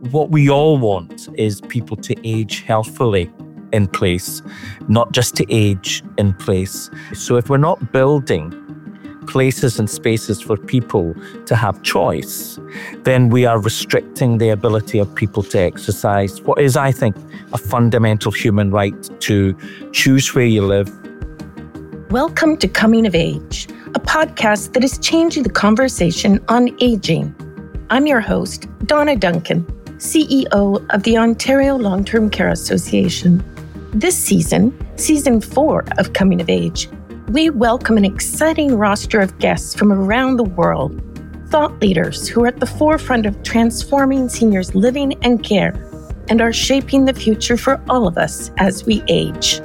What we all want is people to age healthfully in place, not just to age in place. So if we're not building places and spaces for people to have choice, then we are restricting the ability of people to exercise what is, I think, a fundamental human right to choose where you live. Welcome to Coming of Age, a podcast that is changing the conversation on aging. I'm your host, Donna Duncan, CEO of the Ontario Long-Term Care Association. This season, Season 4 of Coming of Age, we welcome an exciting roster of guests from around the world, thought leaders who are at the forefront of transforming seniors' living and care and are shaping the future for all of us as we age.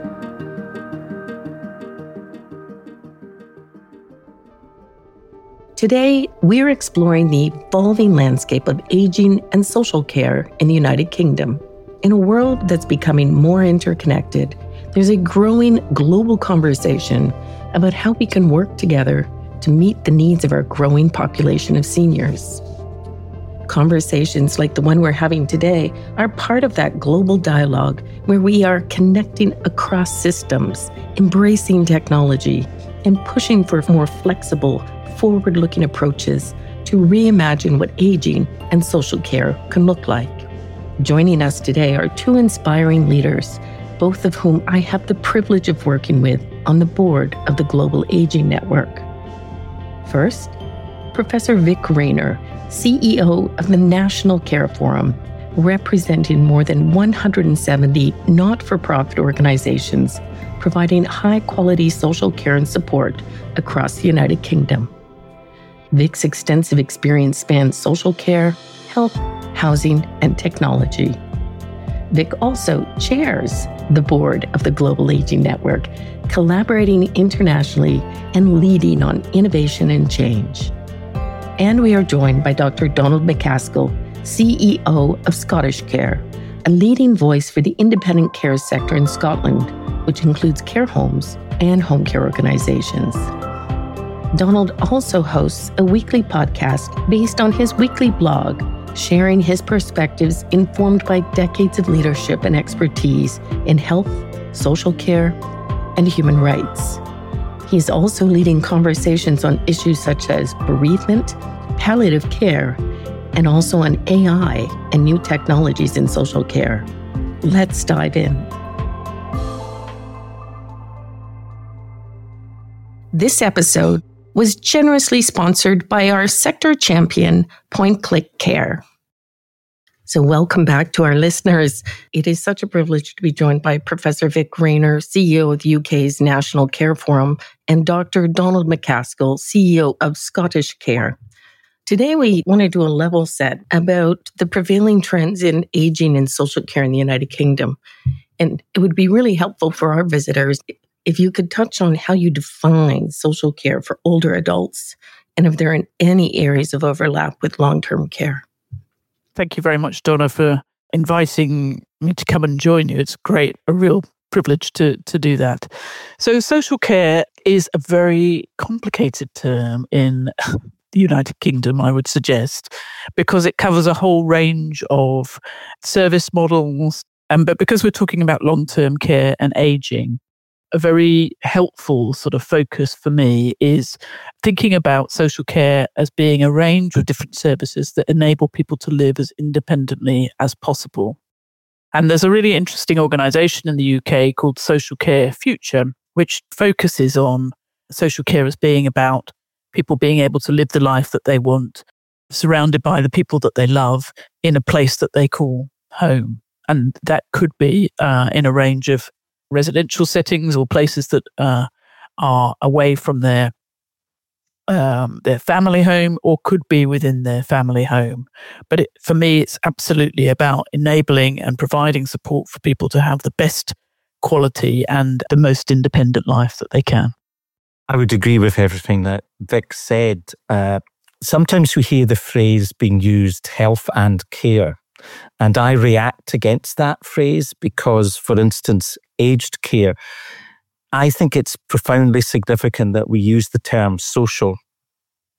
Today, we're exploring the evolving landscape of aging and social care in the United Kingdom. In a world that's becoming more interconnected, there's a growing global conversation about how we can work together to meet the needs of our growing population of seniors. Conversations like the one we're having today are part of that global dialogue where we are connecting across systems, embracing technology, and pushing for more flexible, forward-looking approaches to reimagine what aging and social care can look like. Joining us today are two inspiring leaders, both of whom I have the privilege of working with on the board of the Global Aging Network. First, Professor Vic Rayner, CEO of the National Care Forum, representing more than 170 not-for-profit organizations providing high-quality social care and support across the United Kingdom. Vic's extensive experience spans social care, health, housing, and technology. Vic also chairs the board of the Global Aging Network, collaborating internationally and leading on innovation and change. And we are joined by Dr. Donald McCaskill, CEO of Scottish Care, a leading voice for the independent care sector in Scotland, which includes care homes and home care organizations. Donald also hosts a weekly podcast based on his weekly blog, sharing his perspectives informed by decades of leadership and expertise in health, social care, and human rights. He's also leading conversations on issues such as bereavement, palliative care, and also on AI and new technologies in social care. Let's dive in. This episode was generously sponsored by our sector champion, Point Click Care. So welcome back to our listeners. It is such a privilege to be joined by Professor Vic Rayner, CEO of the UK's National Care Forum, and Dr. Donald McCaskill, CEO of Scottish Care. Today, we want to do a level set about the prevailing trends in aging and social care in the United Kingdom. And it would be really helpful for our visitors if you could touch on how you define social care for older adults and if there are any areas of overlap with long-term care. Thank you very much, Donna, for inviting me to come and join you. It's great, a real privilege to do that. So social care is a very complicated term in the United Kingdom, I would suggest, because it covers a whole range of service models. But because we're talking about long-term care and aging, a very helpful sort of focus for me is thinking about social care as being a range of different services that enable people to live as independently as possible. And there's a really interesting organisation in the UK called Social Care Future, which focuses on social care as being about people being able to live the life that they want, surrounded by the people that they love in a place that they call home. And that could be in a range of residential settings or places that are away from their family home, or could be within their family home. But for me, it's absolutely about enabling and providing support for people to have the best quality and the most independent life that they can. I would agree with everything that Vic said. Sometimes we hear the phrase being used, health and care. And I react against that phrase because, for instance, aged care, I think it's profoundly significant that we use the term social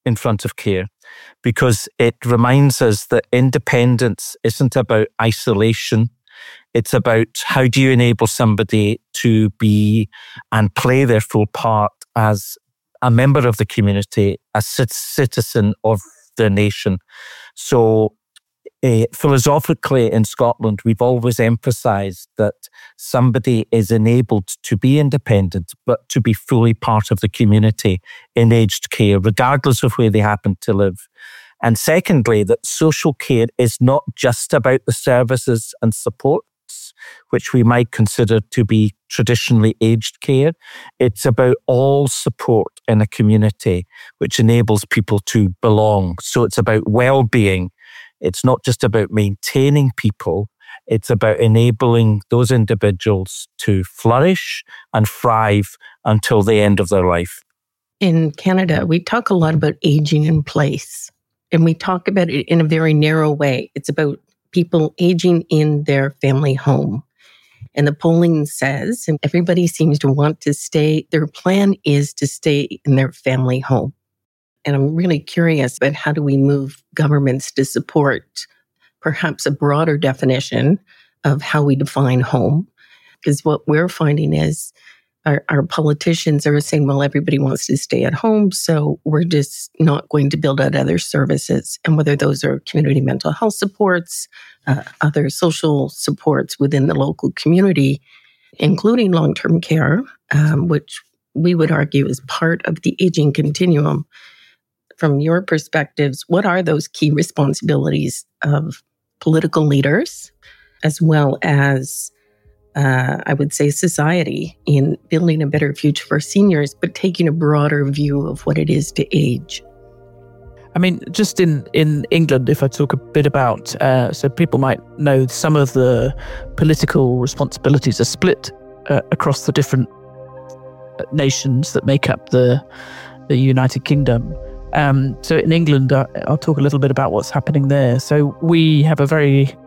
in front of care, because it reminds us that independence isn't about isolation. It's about how do you enable somebody to be and play their full part as a member of the community, a citizen of the nation. So philosophically in Scotland, we've always emphasised that somebody is enabled to be independent, but to be fully part of the community in aged care, regardless of where they happen to live. And secondly, that social care is not just about the services and supports, which we might consider to be traditionally aged care. It's about all support in a community, which enables people to belong. So it's about well-being. It's not just about maintaining people. It's about enabling those individuals to flourish and thrive until the end of their life. In Canada, we talk a lot about aging in place, and we talk about it in a very narrow way. It's about people aging in their family home. And the polling says, and everybody seems to want to stay, their plan is to stay in their family home. And I'm really curious about how do we move governments to support perhaps a broader definition of how we define home. Because what we're finding is our politicians are saying, well, everybody wants to stay at home, so we're just not going to build out other services. And whether those are community mental health supports, other social supports within the local community, including long-term care, which we would argue is part of the aging continuum. From your perspectives, what are those key responsibilities of political leaders, as well as I would say society, in building a better future for seniors, but taking a broader view of what it is to age? I mean, just in England, if I talk a bit about, so people might know some of the political responsibilities are split across the different nations that make up the United Kingdom. So in England, I'll talk a little bit about what's happening there. So we have a very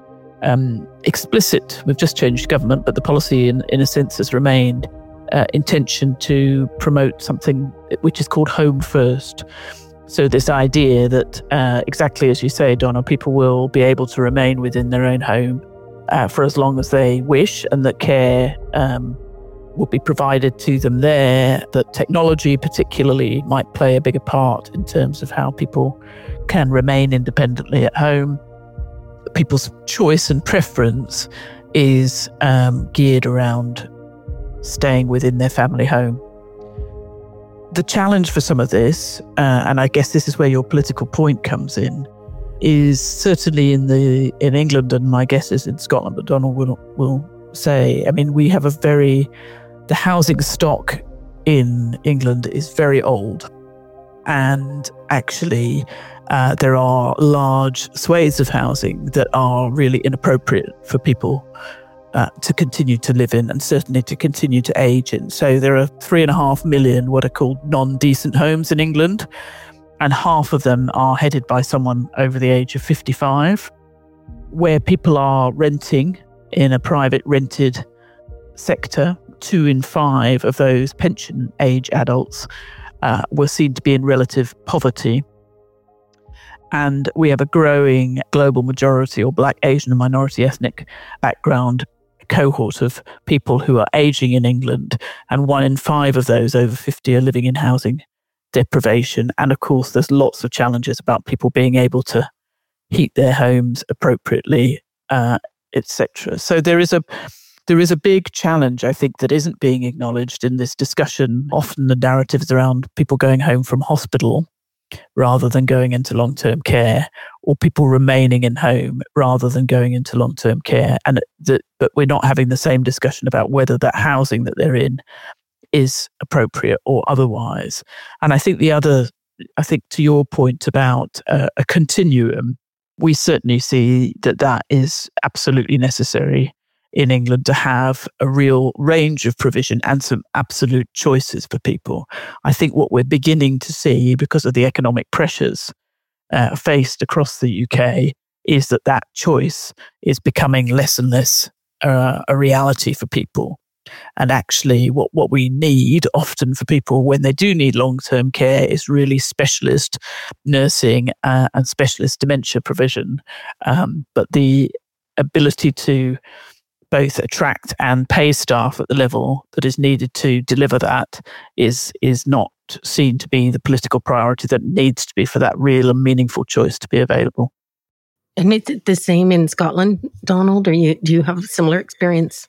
explicit, we've just changed government, but the policy in a sense has remained intention to promote something which is called Home First. So this idea that exactly as you say, Donna, people will be able to remain within their own home for as long as they wish, and that care will be provided to them there, that technology particularly might play a bigger part in terms of how people can remain independently at home. People's choice and preference is geared around staying within their family home. The challenge for some of this, and I guess this is where your political point comes in, is certainly in England, and my guess is in Scotland, but Donald will say, I mean, we have the housing stock in England is very old, and actually there are large swathes of housing that are really inappropriate for people to continue to live in, and certainly to continue to age in. So there are 3.5 million what are called non-decent homes in England, and half of them are headed by someone over the age of 55, where people are renting in a private rented sector. 2 in 5 of those pension age adults were seen to be in relative poverty. And we have a growing global majority or Black, Asian and minority ethnic background cohort of people who are aging in England. And 1 in 5 of those over 50 are living in housing deprivation. And of course, there's lots of challenges about people being able to heat their homes appropriately, etc. So there is a big challenge, I think, that isn't being acknowledged in this discussion. Often the narratives around people going home from hospital rather than going into long-term care, or people remaining in home rather than going into long-term care. But we're not having the same discussion about whether that housing that they're in is appropriate or otherwise. And I think to your point about a continuum, we certainly see that is absolutely necessary in England to have a real range of provision and some absolute choices for people. I think what we're beginning to see, because of the economic pressures faced across the UK, is that choice is becoming less and less a reality for people. And actually, what we need often for people when they do need long-term care is really specialist nursing and specialist dementia provision. But the ability to both attract and pay staff at the level that is needed to deliver that is not seen to be the political priority that needs to be for that real and meaningful choice to be available. And is it the same in Scotland, Donald, or do you have a similar experience?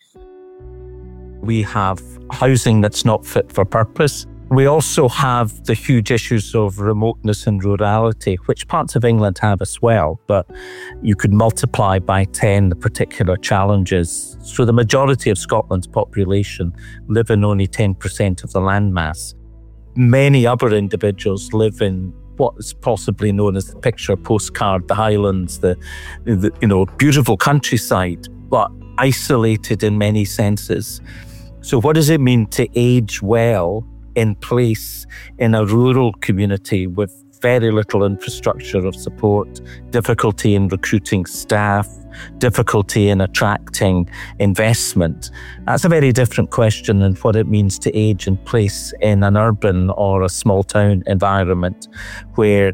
We have housing that's not fit for purpose. We also have the huge issues of remoteness and rurality, which parts of England have as well, but you could multiply by 10 the particular challenges. So the majority of Scotland's population live in only 10% of the landmass. Many other individuals live in what is possibly known as the picture postcard, the Highlands, the beautiful countryside, but isolated in many senses. So what does it mean to age well in place in a rural community with very little infrastructure of support, difficulty in recruiting staff, difficulty in attracting investment? That's a very different question than what it means to age in place in an urban or a small town environment where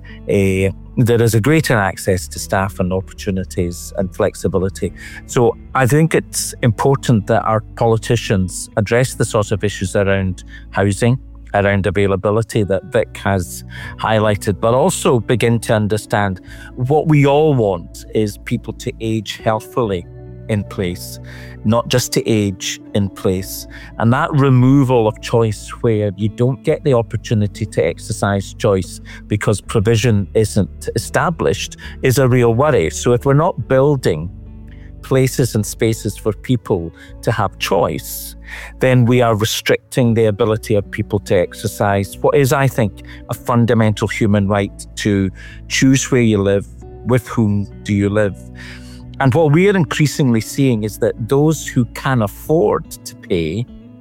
there is a greater access to staff and opportunities and flexibility. So I think it's important that our politicians address the sort of issues around housing, around availability that Vic has highlighted, but also begin to understand what we all want is people to age healthfully in place, not just to age in place. And that removal of choice where you don't get the opportunity to exercise choice because provision isn't established is a real worry. So if we're not building places and spaces for people to have choice, then we are restricting the ability of people to exercise what is, I think, a fundamental human right to choose where you live, with whom do you live. And what we are increasingly seeing is that those who can afford to pay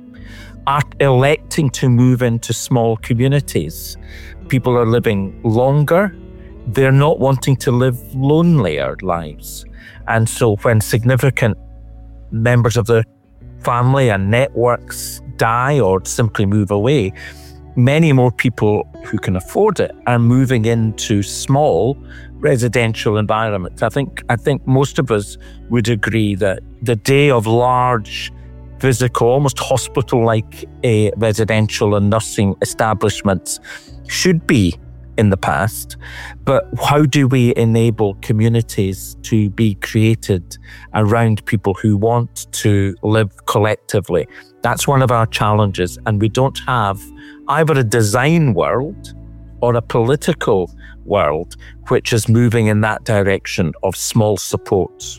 are electing to move into small communities. People are living longer. They're not wanting to live lonelier lives. And so when significant members of their family and networks die or simply move away, many more people who can afford it are moving into small residential environments. I think most of us would agree that the day of large physical, almost hospital-like residential and nursing establishments should be in the past. But how do we enable communities to be created around people who want to live collectively? That's one of our challenges. And we don't have either a design world or a political world which is moving in that direction of small supports.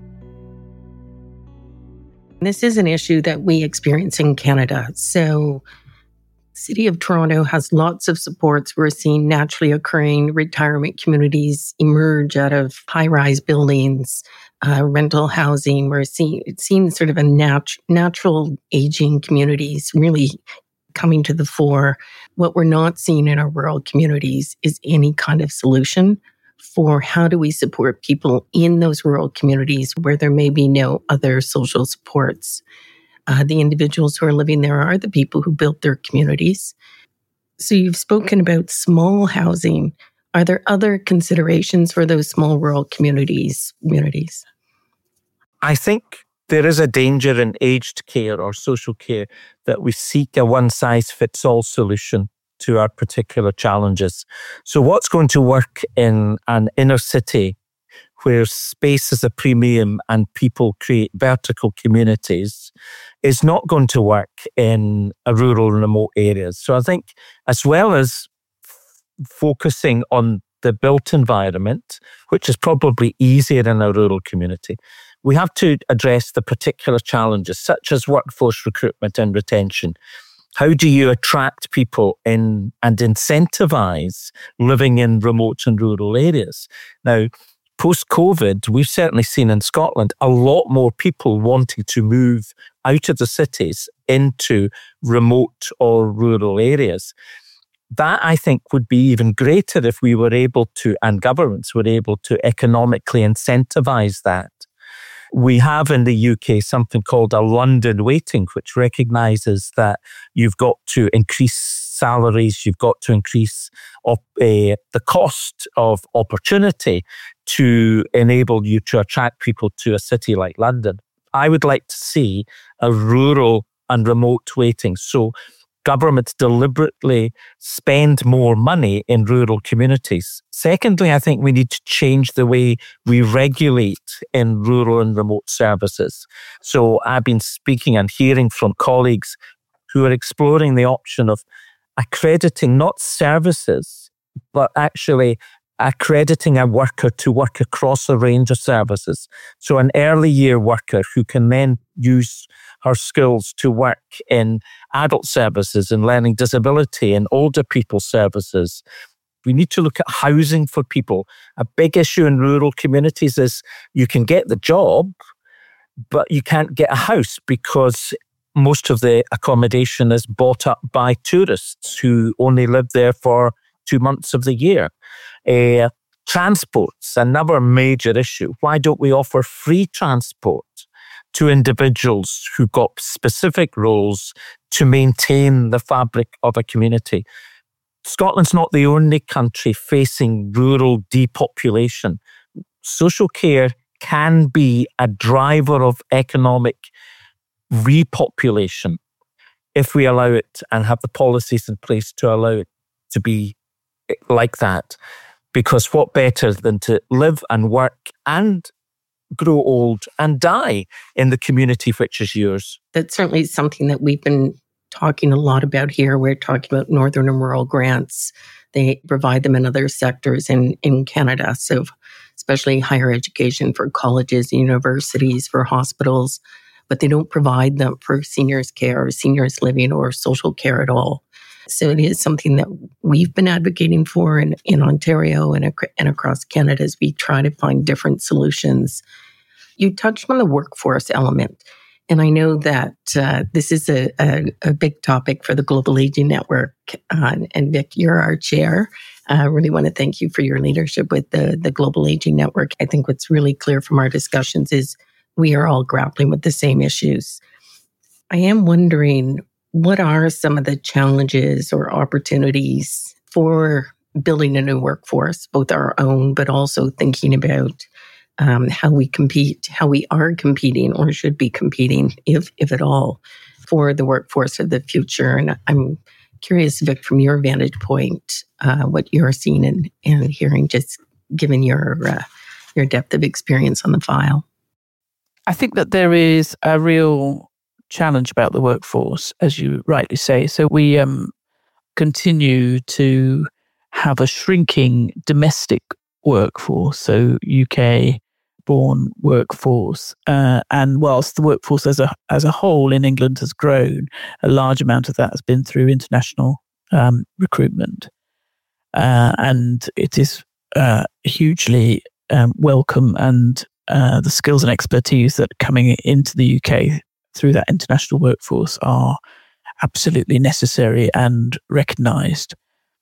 This is an issue that we experience in Canada. So City of Toronto has lots of supports. We're seeing naturally occurring retirement communities emerge out of high-rise buildings, rental housing. We're seeing sort of a natural aging communities really coming to the fore. What we're not seeing in our rural communities is any kind of solution for how do we support people in those rural communities where there may be no other social supports. The individuals who are living there are the people who built their communities. So you've spoken about small housing. Are there other considerations for those small rural communities? I think there is a danger in aged care or social care that we seek a one-size-fits-all solution to our particular challenges. So what's going to work in an inner city where space is a premium and people create vertical communities is not going to work in a rural and remote areas. So I think as well as focusing on the built environment, which is probably easier in a rural community, we have to address the particular challenges such as workforce recruitment and retention. How do you attract people in and incentivize living in remote and rural areas? Now, post-COVID, we've certainly seen in Scotland a lot more people wanting to move out of the cities into remote or rural areas. That, I think, would be even greater if we were able to, and governments were able to economically incentivize that. We have in the UK something called a London weighting, which recognises that you've got to increase salaries, you've got to increase the cost of opportunity to enable you to attract people to a city like London. I would like to see a rural and remote weighting. So governments deliberately spend more money in rural communities. Secondly, I think we need to change the way we regulate in rural and remote services. So I've been speaking and hearing from colleagues who are exploring the option of accrediting not services, but actually accrediting a worker to work across a range of services. So an early year worker who can then use her skills to work in adult services, in learning disability, in older people services. We need to look at housing for people. A big issue in rural communities is you can get the job, but you can't get a house because most of the accommodation is bought up by tourists who only live there for 2 months of the year. Transport's another major issue. Why don't we offer free transport to individuals who've got specific roles to maintain the fabric of a community? Scotland's not the only country facing rural depopulation. Social care can be a driver of economic repopulation if we allow it and have the policies in place to allow it to be like that. Because what better than to live and work and grow old and die in the community which is yours? That's certainly something that we've been talking a lot about here. We're talking about Northern and Rural grants. They provide them in other sectors in Canada. So especially higher education for colleges, universities, for hospitals, but they don't provide them for seniors care or seniors living or social care at all. So it is something that we've been advocating for in Ontario and across Canada as we try to find different solutions. You touched on the workforce element, and I know that this is a big topic for the Global Aging Network. And Vic, you're our chair. I really want to thank you for your leadership with the Global Aging Network. I think what's really clear from our discussions is we are all grappling with the same issues. I am wondering, what are some of the challenges or opportunities for building a new workforce, both our own, but also thinking about how we compete, how we are competing or should be competing, if at all, for the workforce of the future? And I'm curious, Vic, from your vantage point, what you're seeing and hearing, just given your depth of experience on the file. I think that there is a real challenge about the workforce, as you rightly say. So we continue to have a shrinking domestic workforce, so UK-born workforce. And whilst the workforce as a whole in England has grown, a large amount of that has been through international recruitment. And it is hugely welcome, and the skills and expertise that are coming into the UK through that international workforce are absolutely necessary and recognised.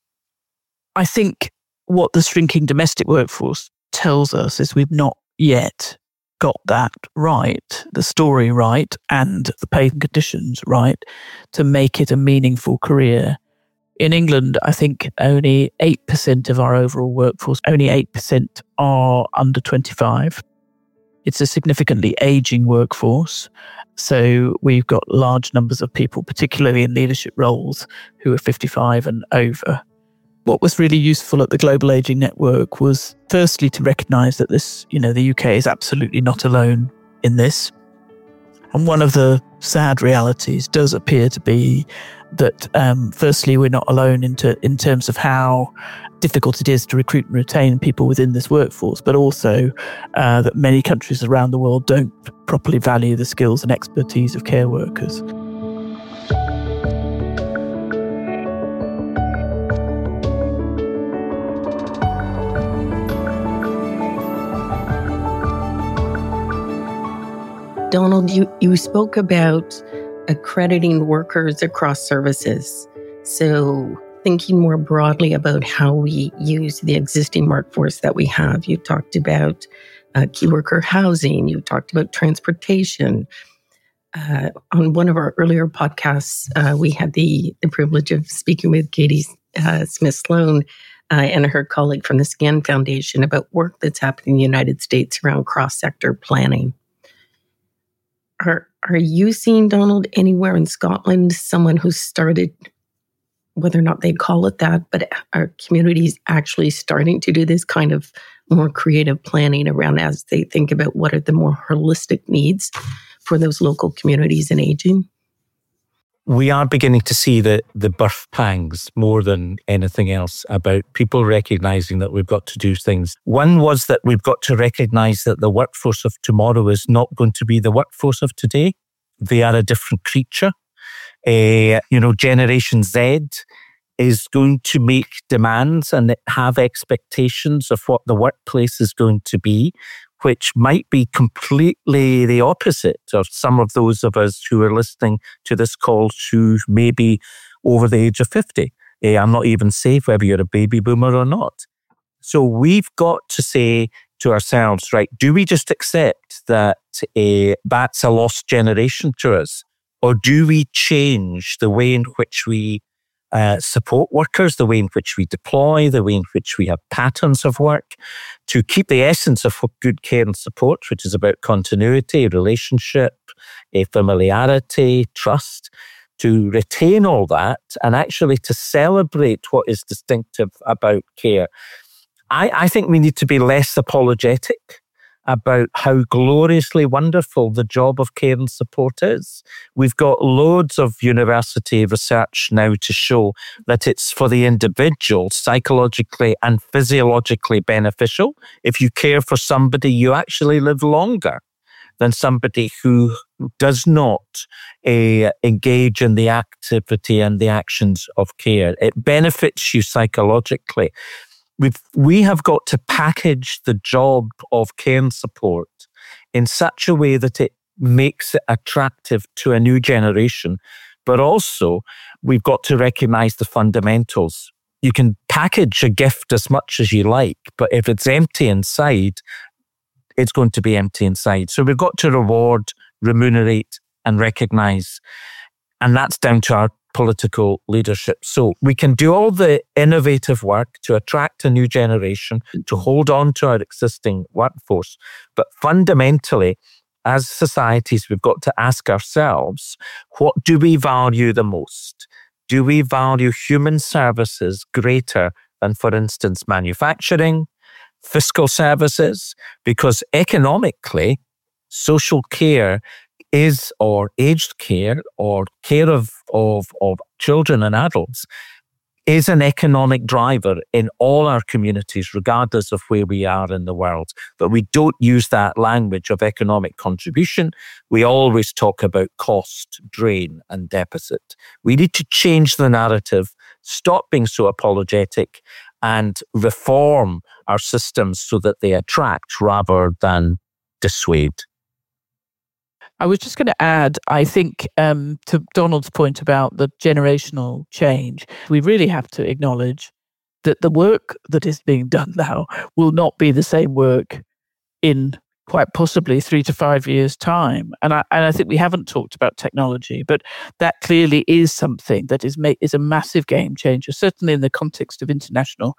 I think what the shrinking domestic workforce tells us is we've not yet got that right, the story right, and the pay conditions right to make it a meaningful career. In England, I think only 8% of our overall workforce, only 8% are under 25. It's a significantly aging workforce. So we've got large numbers of people, particularly in leadership roles, who are 55 and over. What was really useful at the Global Aging Network was firstly to recognise that the UK is absolutely not alone in this. And one of the sad realities does appear to be that, firstly, we're not alone in terms of how difficult it is to recruit and retain people within this workforce, but also that many countries around the world don't properly value the skills and expertise of care workers. Donald, you spoke about accrediting workers across services. So thinking more broadly about how we use the existing workforce that we have. You talked about key worker housing. You talked about transportation. On one of our earlier podcasts, we had the privilege of speaking with Katie Smith-Sloan and her colleague from the SCAN Foundation about work that's happening in the United States around cross-sector planning. Are you seeing, Donald, anywhere in Scotland, someone who started, whether or not they call it that, but are communities actually starting to do this kind of more creative planning around as they think about what are the more holistic needs for those local communities in aging? We are beginning to see the birth pangs more than anything else about people recognizing that we've got to do things. One was that we've got to recognize that the workforce of tomorrow is not going to be the workforce of today. They are a different creature. Generation Z is going to make demands and have expectations of what the workplace is going to be, which might be completely the opposite of some of those of us who are listening to this call who may be over the age of 50. I'm not even safe whether you're a baby boomer or not. So we've got to say to ourselves, right, do we just accept that that's a lost generation to us? Or do we change the way in which we support workers, the way in which we deploy, the way in which we have patterns of work, to keep the essence of good care and support, which is about continuity, relationship, familiarity, trust, to retain all that and actually to celebrate what is distinctive about care. I think we need to be less apologetic about how gloriously wonderful the job of care and support is. We've got loads of university research now to show that it's for the individual psychologically and physiologically beneficial. If you care for somebody, you actually live longer than somebody who does not engage in the activity and the actions of care. It benefits you psychologically. We have got to package the job of care and support in such a way that it makes it attractive to a new generation, but also we've got to recognize the fundamentals. You can package a gift as much as you like, but if it's empty inside, it's going to be empty inside. So we've got to reward, remunerate, and recognize. And that's down to our political leadership. So we can do all the innovative work to attract a new generation, to hold on to our existing workforce. But fundamentally, as societies, we've got to ask ourselves, what do we value the most? Do we value human services greater than, for instance, manufacturing, fiscal services? Because economically, social care is, or aged care, or care of children and adults, is an economic driver in all our communities, regardless of where we are in the world. But we don't use that language of economic contribution. We always talk about cost, drain, and deficit. We need to change the narrative, stop being so apologetic, and reform our systems so that they attract rather than dissuade. I was just going to add, I think, to Donald's point about the generational change, we really have to acknowledge that the work that is being done now will not be the same work in quite possibly 3 to 5 years' time. And I think we haven't talked about technology, but that clearly is something that is a massive game changer, certainly in the context of international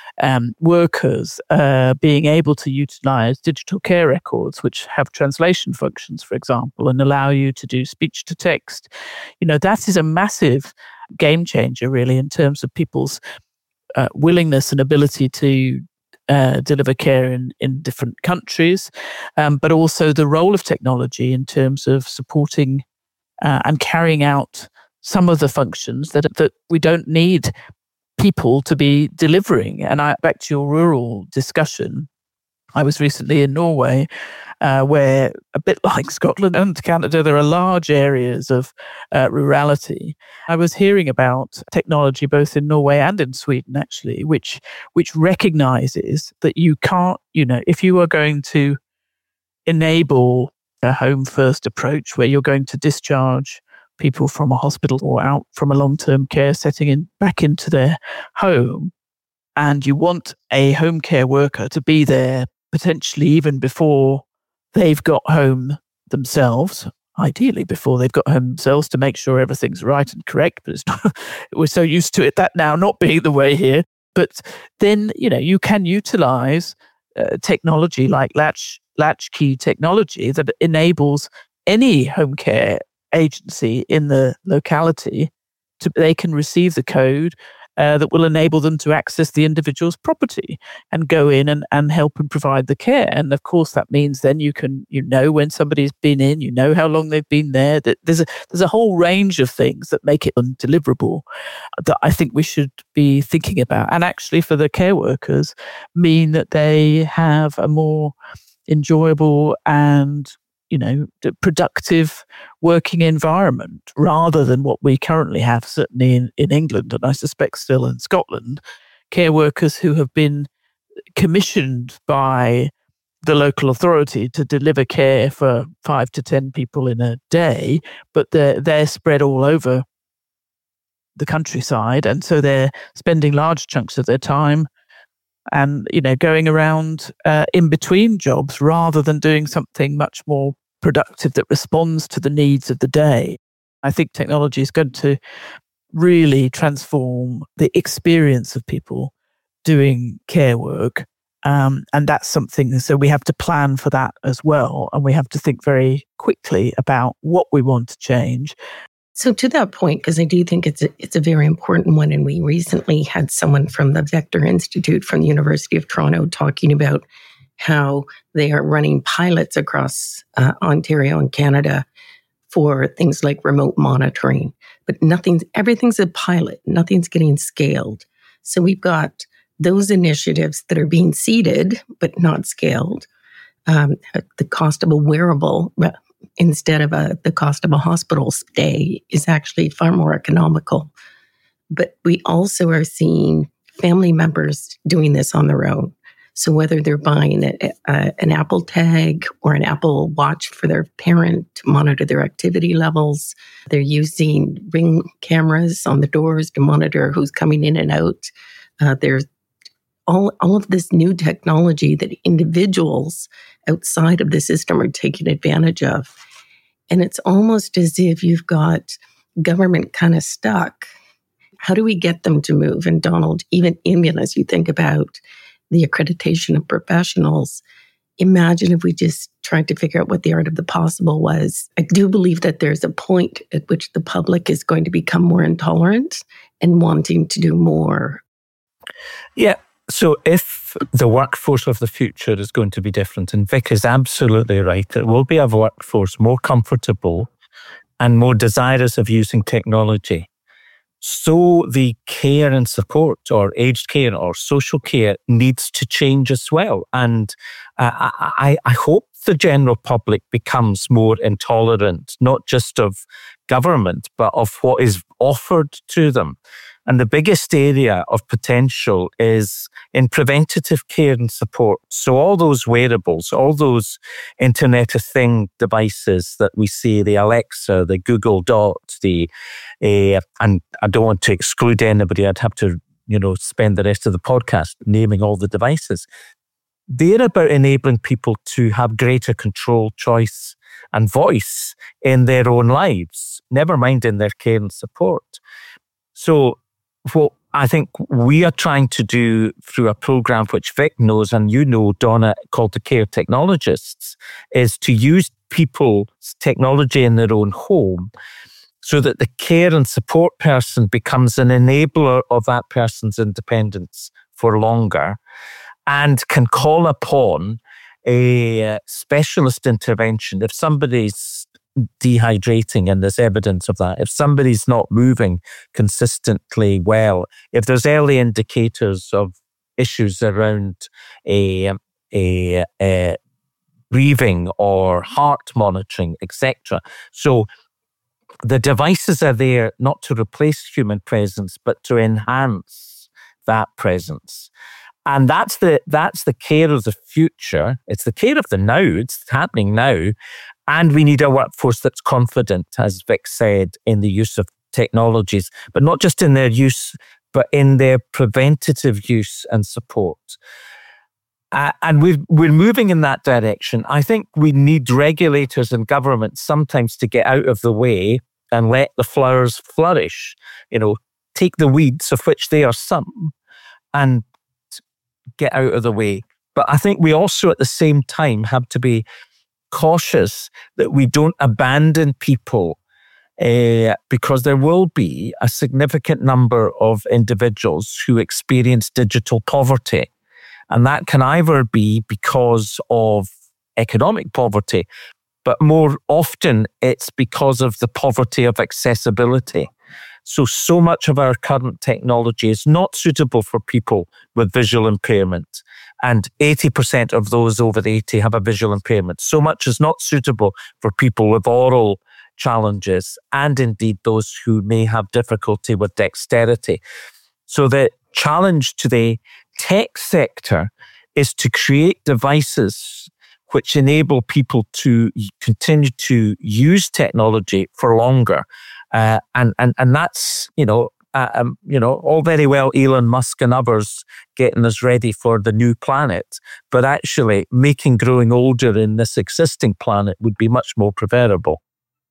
workers being able to utilize digital care records, which have translation functions, for example, and allow you to do speech to text. That is a massive game changer, really, in terms of people's willingness and ability to deliver care in different countries, but also the role of technology in terms of supporting and carrying out some of the functions that we don't need people to be delivering. And back to your rural discussion, I was recently in Norway, where, a bit like Scotland and Canada, there are large areas of rurality. I was hearing about technology both in Norway and in Sweden, actually, which recognizes that you can't, if you are going to enable a home first approach where you're going to discharge people from a hospital or out from a long-term care setting back into their home. And you want a home care worker to be there potentially even before they've got home themselves, ideally before they've got home themselves, to make sure everything's right and correct. But it's not, we're so used to that now not being the way here. But then, you can utilize technology like latchkey technology that enables any home care agency in the locality they can receive the code that will enable them to access the individual's property and go in and help and provide the care. And of course, that means then you know when somebody's been in, how long they've been there. That there's a whole range of things that make it undeliverable that I think we should be thinking about. And actually, for the care workers, mean that they have a more enjoyable and productive working environment, rather than what we currently have, certainly in England, and I suspect still in Scotland, care workers who have been commissioned by the local authority to deliver care for 5 to 10 people in a day, but they're spread all over the countryside, and so they're spending large chunks of their time and going around in between jobs rather than doing something much more productive that responds to the needs of the day. I think technology is going to really transform the experience of people doing care work. And that's something, so we have to plan for that as well. And we have to think very quickly about what we want to change. So to that point, because I do think it's a very important one, and we recently had someone from the Vector Institute from the University of Toronto talking about how they are running pilots across Ontario and Canada for things like remote monitoring, but everything's a pilot, nothing's getting scaled. So we've got those initiatives that are being seeded but not scaled. The cost of a wearable instead of the cost of a hospital stay is actually far more economical. But we also are seeing family members doing this on their own. So whether they're buying an Apple Tag or an Apple Watch for their parent to monitor their activity levels, they're using Ring cameras on the doors to monitor who's coming in and out. There's all of this new technology that individuals outside of the system are taking advantage of. And it's almost as if you've got government kind of stuck. How do we get them to move? And Donald, even as you think about the accreditation of professionals, imagine if we just tried to figure out what the art of the possible was. I do believe that there's a point at which the public is going to become more intolerant and wanting to do more. Yeah. So if the workforce of the future is going to be different, and Vic is absolutely right, it will be a workforce more comfortable and more desirous of using technology. So the care and support, or aged care or social care, needs to change as well. And I hope the general public becomes more intolerant, not just of government, but of what is offered to them. And the biggest area of potential is in preventative care and support. So all those wearables, all those Internet of Things devices that we see, the Alexa, the Google Dot, and I don't want to exclude anybody. I'd have to, spend the rest of the podcast naming all the devices. They're about enabling people to have greater control, choice, and voice in their own lives, never mind in their care and support. So what I think we are trying to do through a program which Vic knows and Donna, called the Care Technologists, is to use people's technology in their own home so that the care and support person becomes an enabler of that person's independence for longer and can call upon a specialist intervention. If somebody's dehydrating and there's evidence of that, if somebody's not moving consistently well, if there's early indicators of issues around a breathing or heart monitoring, etc. So the devices are there not to replace human presence, but to enhance that presence. And that's the care of the future. It's the care of the now. It's happening now. And we need a workforce that's confident, as Vic said, in the use of technologies, but not just in their use, but in their preventative use and support. And we're moving in that direction. I think we need regulators and governments sometimes to get out of the way and let the flowers flourish. Take the weeds, of which they are some, and get out of the way. But I think we also at the same time have to be cautious that we don't abandon people because there will be a significant number of individuals who experience digital poverty. And that can either be because of economic poverty, but more often it's because of the poverty of accessibility. So much of our current technology is not suitable for people with visual impairment. And 80% of those over 80 have a visual impairment. So much is not suitable for people with oral challenges and indeed those who may have difficulty with dexterity. So the challenge to the tech sector is to create devices which enable people to continue to use technology for longer. And that's, all very well Elon Musk and others getting us ready for the new planet, but actually growing older in this existing planet would be much more preferable.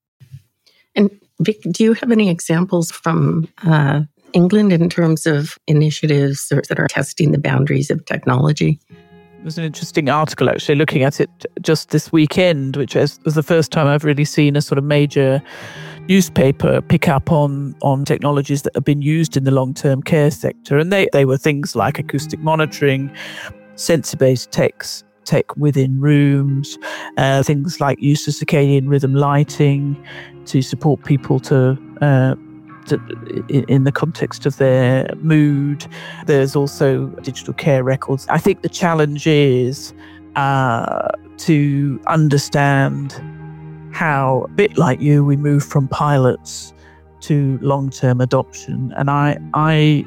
And Vic, do you have any examples from England in terms of initiatives that are testing the boundaries of technology? There's an interesting article actually looking at it just this weekend, which was the first time I've really seen a sort of major newspaper pick up on technologies that have been used in the long-term care sector. And they were things like acoustic monitoring, sensor-based tech within rooms, things like use of circadian rhythm lighting to support people in the context of their mood. There's also digital care records. I think the challenge is to understand how, a bit like you, we move from pilots to long-term adoption. And I'm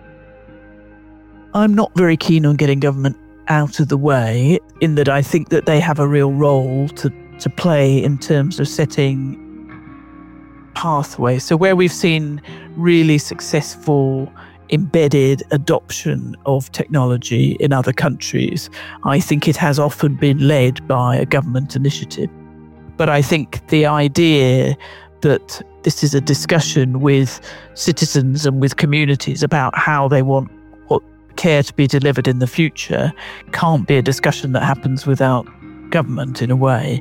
not very keen on getting government out of the way, in that I think that they have a real role to play in terms of setting pathways. So where we've seen really successful embedded adoption of technology in other countries, I think it has often been led by a government initiative. But I think the idea that this is a discussion with citizens and with communities about how they want what care to be delivered in the future can't be a discussion that happens without government in a way.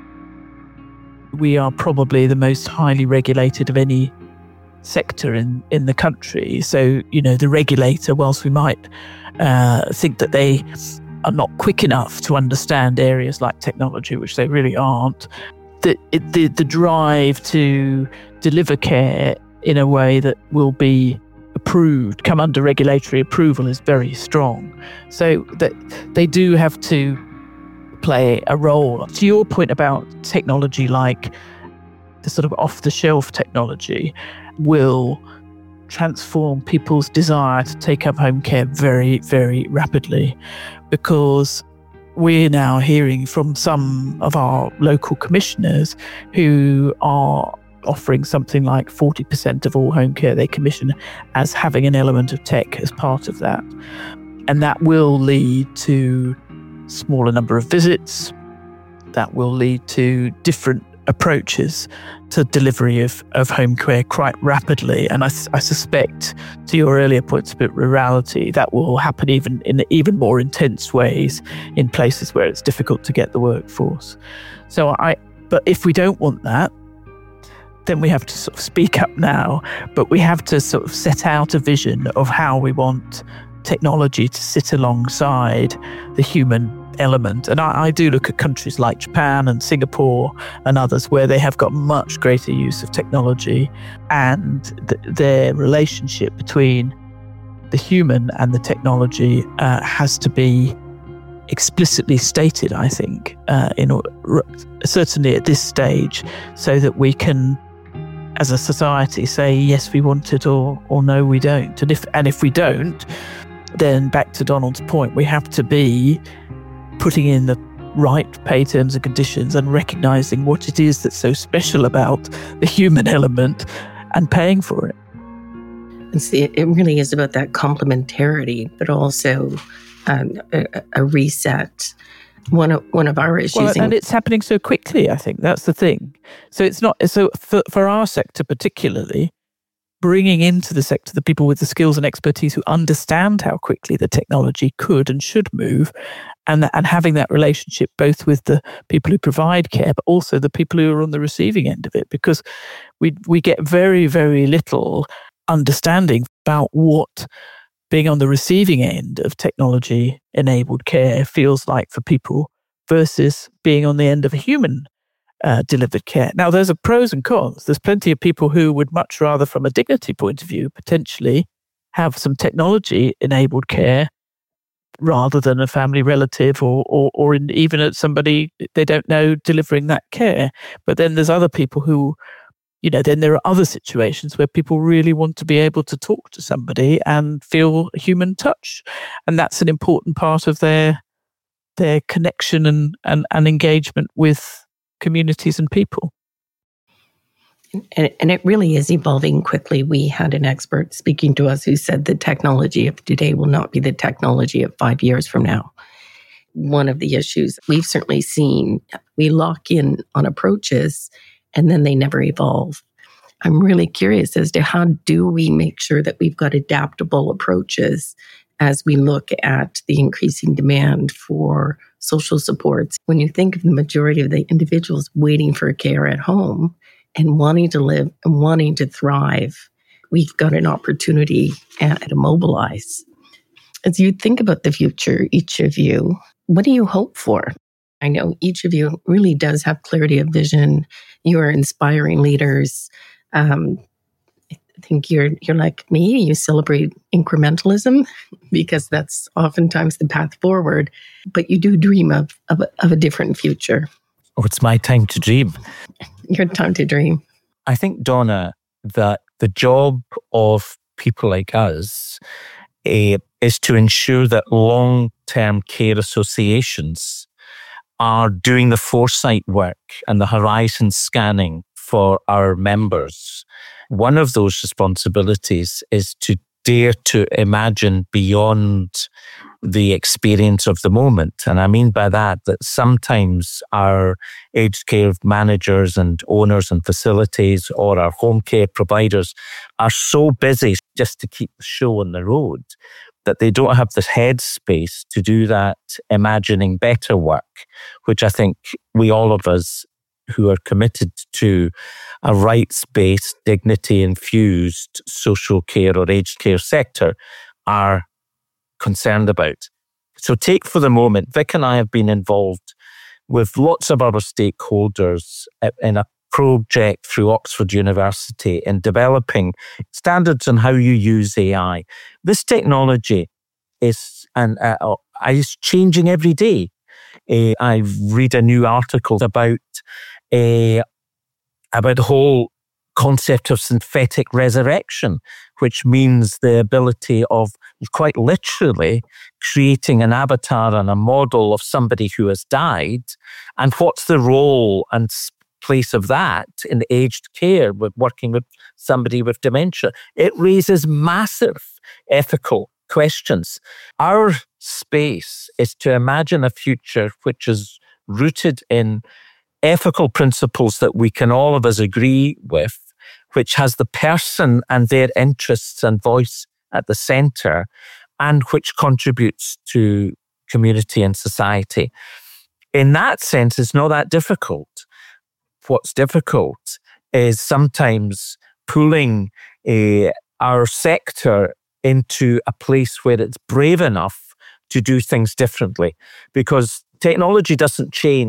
We are probably the most highly regulated of any sector in the country. So, the regulator, whilst we might think that they are not quick enough to understand areas like technology, which they really aren't, the drive to deliver care in a way that will be approved, come under regulatory approval, is very strong. So that they do have to play a role. To your point about technology, like the sort of off-the-shelf technology, will transform people's desire to take up home care very, very rapidly, because we're now hearing from some of our local commissioners who are offering something like 40% of all home care they commission as having an element of tech as part of that. And that will lead to smaller number of visits. That will lead to different approaches to delivery of home care quite rapidly. And I suspect, to your earlier points about rurality, that will happen in even more intense ways in places where it's difficult to get the workforce. But if we don't want that, then we have to sort of speak up now, but we have to sort of set out a vision of how we want technology to sit alongside the human element. And I do look at countries like Japan and Singapore and others where they have got much greater use of technology, and their relationship between the human and the technology has to be explicitly stated, I think, certainly at this stage, so that we can, as a society, say yes we want it or no we don't. And if we don't, then back to Donald's point, we have to be putting in the right pay terms and conditions and recognizing what it is that's so special about the human element and paying for it. And see, it really is about that complementarity, but also a reset. One of our issues, and it's happening so quickly. I think that's the thing. So it's not so for our sector particularly. Bringing into the sector the people with the skills and expertise who understand how quickly the technology could and should move, and having that relationship both with the people who provide care, but also the people who are on the receiving end of it, because we get very, very little understanding about what being on the receiving end of technology-enabled care feels like for people versus being on the end of a human delivered care. Now, there's a pros and cons. There's plenty of people who would much rather, from a dignity point of view, potentially have some technology-enabled care rather than a family relative or even at somebody they don't know delivering that care. But then there's other people who, then there are other situations where people really want to be able to talk to somebody and feel human touch. And that's an important part of their connection and engagement with communities and people. And it really is evolving quickly. We had an expert speaking to us who said the technology of today will not be the technology of 5 years from now. One of the issues we've certainly seen, we lock in on approaches and then they never evolve. I'm really curious as to how do we make sure that we've got adaptable approaches as we look at the increasing demand for social supports. When you think of the majority of the individuals waiting for care at home and wanting to live and wanting to thrive, we've got an opportunity to mobilize. As you think about the future, each of you, what do you hope for? I know each of you really does have clarity of vision. You are inspiring leaders. I think you're like me. You celebrate incrementalism because that's oftentimes the path forward. But you do dream of a different future. Oh, it's my time to dream. Your time to dream. I think, Donna, that the job of people like us is to ensure that long-term care associations are doing the foresight work and the horizon scanning for our members. One of those responsibilities is to dare to imagine beyond the experience of the moment. And I mean by that sometimes our aged care managers and owners and facilities or our home care providers are so busy just to keep the show on the road that they don't have the headspace to do that imagining better work, which I think all of us who are committed to a rights-based, dignity-infused social care or aged care sector are concerned about. So take for the moment, Vic and I have been involved with lots of other stakeholders in a project through Oxford University in developing standards on how you use AI. This technology is changing every day. I read a new article about the whole concept of synthetic resurrection, which means the ability of quite literally creating an avatar and a model of somebody who has died, and what's the role and place of that in aged care with working with somebody with dementia. It raises massive ethical questions. Our space is to imagine a future which is rooted in ethical principles that we can all of us agree with, which has the person and their interests and voice at the center, and which contributes to community and society. In that sense, it's not that difficult. What's difficult is sometimes pulling our sector into a place where it's brave enough to do things differently, because technology doesn't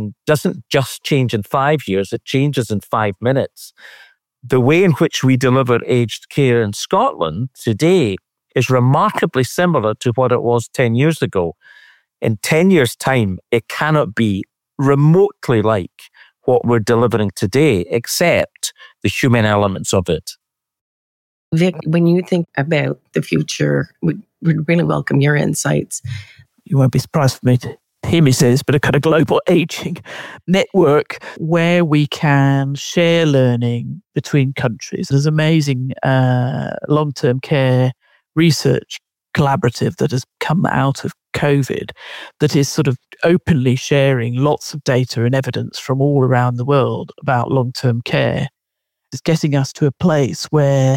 just change in 5 years, it changes in 5 minutes. The way in which we deliver aged care in Scotland today is remarkably similar to what it was 10 years ago. In 10 years' time, it cannot be remotely like what we're delivering today, except the human elements of it. Vic, when you think about the future, would really welcome your insights. You won't be surprised for me to hear me say this, but a kind of global aging network where we can share learning between countries. There's amazing long-term care research collaborative that has come out of COVID that is sort of openly sharing lots of data and evidence from all around the world about long-term care. It's getting us to a place where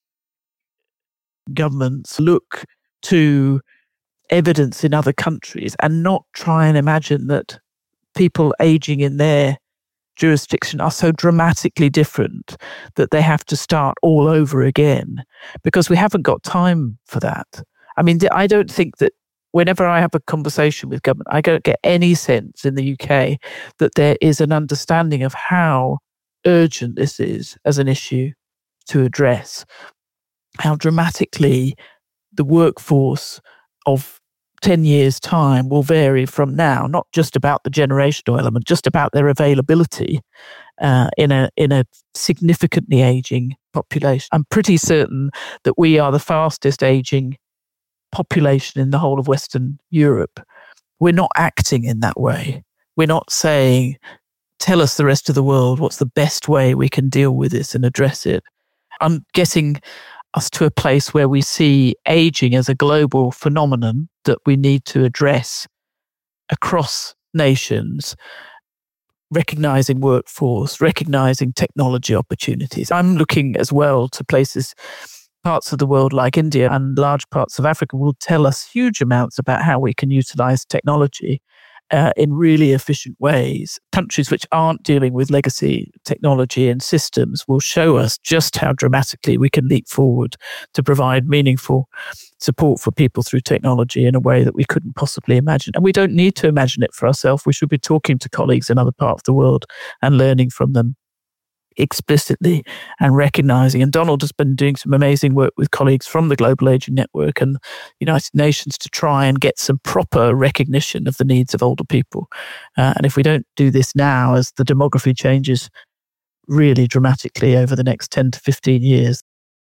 governments look to evidence in other countries and not try and imagine that people aging in their jurisdiction are so dramatically different that they have to start all over again, because we haven't got time for that. I mean, I don't think that whenever I have a conversation with government, I don't get any sense in the UK that there is an understanding of how urgent this is as an issue to address, how dramatically the workforce of 10 years' time will vary from now, not just about the generational element, just about their availability in a significantly aging population. I'm pretty certain that we are the fastest aging population in the whole of Western Europe. We're not acting in that way. We're not saying, tell us the rest of the world what's the best way we can deal with this and address it. I'm getting us to a place where we see aging as a global phenomenon that we need to address across nations, recognizing workforce, recognizing technology opportunities. I'm looking as well to places, parts of the world like India and large parts of Africa will tell us huge amounts about how we can utilize technology in really efficient ways. Countries which aren't dealing with legacy technology and systems will show us just how dramatically we can leap forward to provide meaningful support for people through technology in a way that we couldn't possibly imagine. And we don't need to imagine it for ourselves. We should be talking to colleagues in other parts of the world and learning from them explicitly and recognizing. And Donald has been doing some amazing work with colleagues from the Global Aging Network and United Nations to try and get some proper recognition of the needs of older people. And if we don't do this now, as the demography changes really dramatically over the next 10 to 15 years.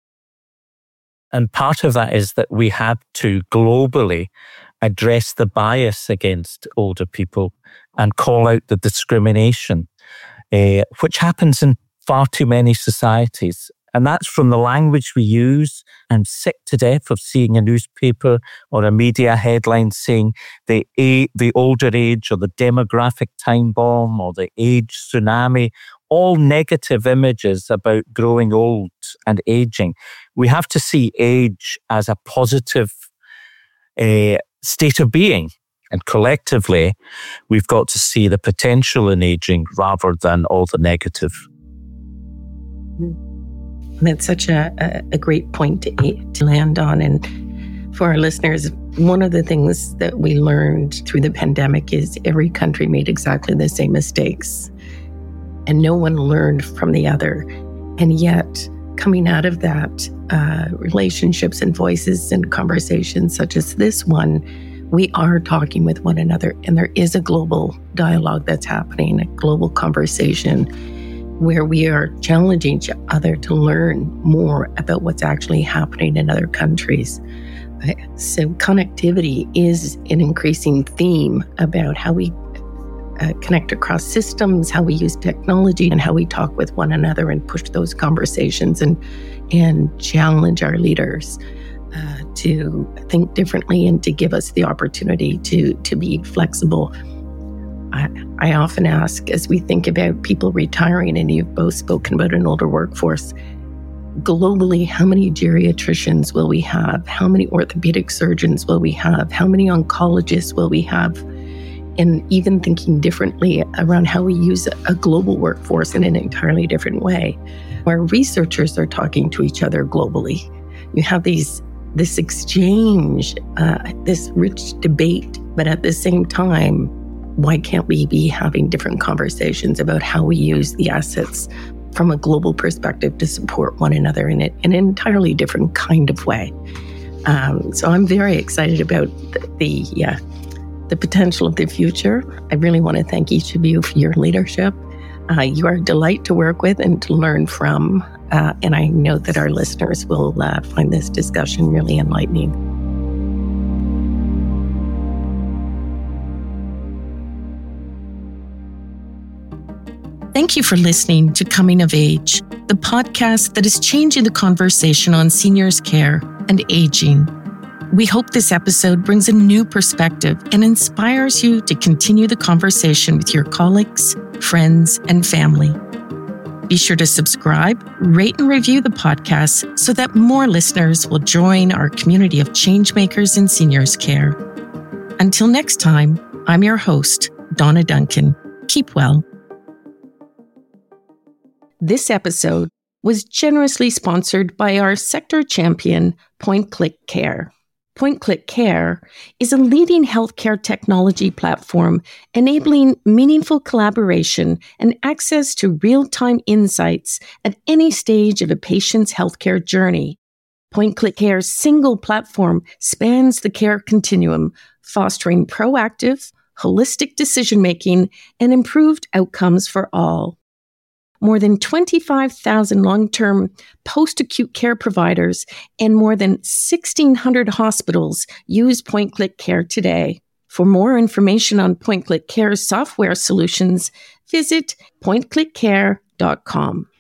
And part of that is that we have to globally address the bias against older people and call out the discrimination, which happens in far too many societies. And that's from the language we use. I'm sick to death of seeing a newspaper or a media headline saying the older age or the demographic time bomb or the age tsunami, all negative images about growing old and aging. We have to see age as a positive state of being. And collectively, we've got to see the potential in aging rather than all the negative. That's such a great point to land on. And for our listeners, one of the things that we learned through the pandemic is every country made exactly the same mistakes. And no one learned from the other. And yet, coming out of that, relationships and voices and conversations such as this one, we are talking with one another. And there is a global dialogue that's happening, a global conversation where we are challenging each other to learn more about what's actually happening in other countries. So connectivity is an increasing theme about how we connect across systems, how we use technology, and how we talk with one another and push those conversations and challenge our leaders to think differently and to give us the opportunity to be flexible. I often ask, as we think about people retiring, and you've both spoken about an older workforce, globally, how many geriatricians will we have? How many orthopedic surgeons will we have? How many oncologists will we have? And even thinking differently around how we use a global workforce in an entirely different way, where researchers are talking to each other globally. You have this exchange, this rich debate, but at the same time, why can't we be having different conversations about how we use the assets from a global perspective to support one another in an entirely different kind of way? So I'm very excited about the potential of the future. I really want to thank each of you for your leadership. You are a delight to work with and to learn from. And I know that our listeners will find this discussion really enlightening. Thank you for listening to Coming of Age, the podcast that is changing the conversation on seniors' care and aging. We hope this episode brings a new perspective and inspires you to continue the conversation with your colleagues, friends, and family. Be sure to subscribe, rate, and review the podcast so that more listeners will join our community of changemakers in seniors' care. Until next time, I'm your host, Donna Duncan. Keep well. This episode was generously sponsored by our sector champion, PointClick Care. PointClick Care is a leading healthcare technology platform enabling meaningful collaboration and access to real-time insights at any stage of a patient's healthcare journey. PointClick Care's single platform spans the care continuum, fostering proactive, holistic decision-making and improved outcomes for all. More than 25,000 long-term post-acute care providers and more than 1,600 hospitals use PointClick Care today. For more information on PointClick Care's software solutions, visit pointclickcare.com.